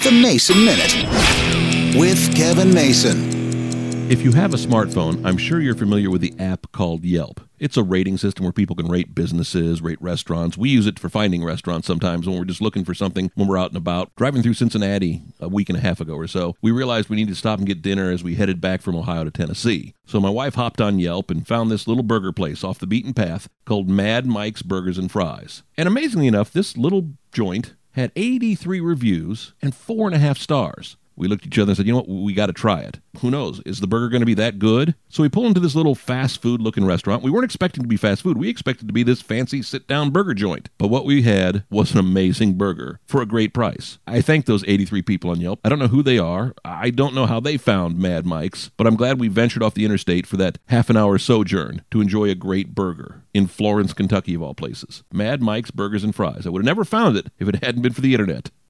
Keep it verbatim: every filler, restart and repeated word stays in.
The Mason Minute with Kevin Mason. If you have a smartphone, I'm sure you're familiar with the app called Yelp. It's a rating system where people can rate businesses, rate restaurants. We use it for finding restaurants sometimes when we're just looking for something when we're out and about. Driving through Cincinnati a week and a half ago or so, we realized we needed to stop and get dinner as we headed back from Ohio to Tennessee. So my wife hopped on Yelp and found this little burger place off the beaten path called Mad Mike's Burgers and Fries. And amazingly enough, this little joint had eighty-three reviews and four and a half stars. We looked at each other and said, you know what, we got to try it. Who knows? Is the burger going to be that good? So we pull into this little fast food looking restaurant. We weren't expecting to be fast food. We expected to be this fancy sit-down burger joint. But what we had was an amazing burger for a great price. I thank those eighty-three people on Yelp. I don't know who they are. I don't know how they found Mad Mike's, but I'm glad we ventured off the interstate for that half an hour sojourn to enjoy a great burger in Florence, Kentucky, of all places. Mad Mike's Burgers and Fries. I would have never found it if it hadn't been for the internet.